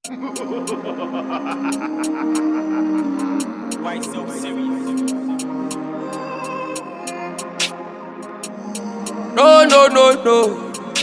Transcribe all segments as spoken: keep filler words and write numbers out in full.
Why so serious? No, no, no, no.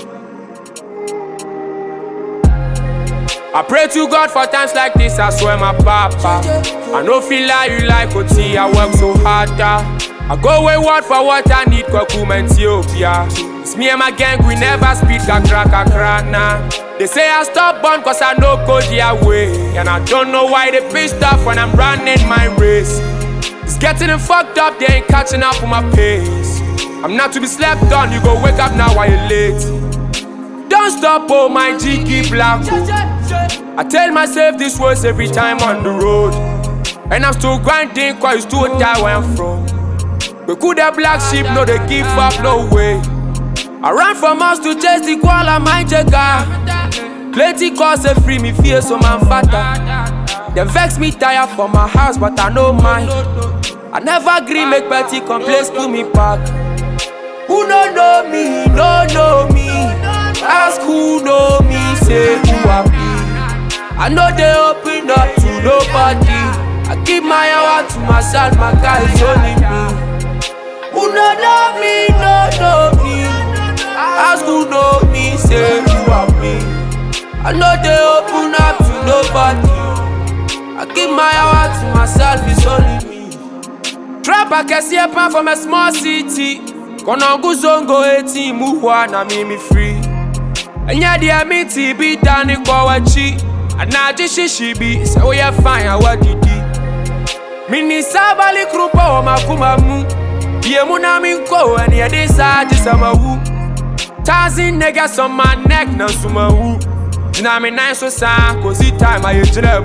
I pray to God for times like this, I swear my papa. I no feel like you like O T, I work so hard. I go wayward for what I need, Kwakum Ethiopia. It's me and my gang, we never speak kakra kakra nah. They say I stop born cause I no go their way. And I don't know why they pissed off when I'm running my race. It's getting them fucked up, they ain't catching up with my pace. I'm not to be slept on, you go wake up now while you're late. Don't stop, oh my G, keep black. I tell myself this words every time on the road. And I'm still grinding cause it's too die where I'm from. We could have black sheep, no they give up, no way. I ran from us to chase the koala, my jagger. Plenty cause they free me fear, so man fatter. They vex me tired for my house, but I know mine. I never agree, make petty complaints, pull me back. Who no know me, no know me. Ask who know me, say who I be. I know they open up to nobody. I keep my heart to myself, my guy is only me. Who no know me, no know me. Ask who know me, say who I be. I know they open up to nobody. I keep my heart to myself, it's only me. Trap I can see a pan from a small city. Gonna go zongo eighteen, move one and make me free. And yeah, the amity be done in Kawachi. And now just she be, so we are fine, I what did it. Mini Sabali Krupa or Makumamu. Yemuna Minko, and yeah, this side is a woo. Tazin niggas on my neck, no summa woo. Dinami nice so sad, cause it time I age them.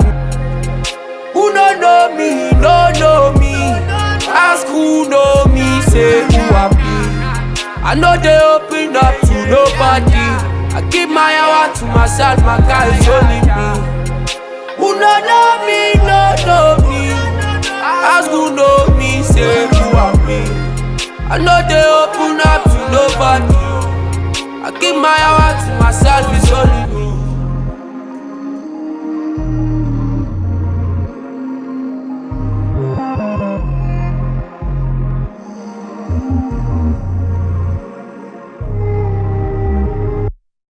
Who no know me, no know me. Ask who know me, say who I be. I know they open up to nobody. I keep my heart to myself, my guy is only me. Who no know me, no know me. Ask who know me, say who I be. I know they open up to nobody. I keep my heart to myself, it's only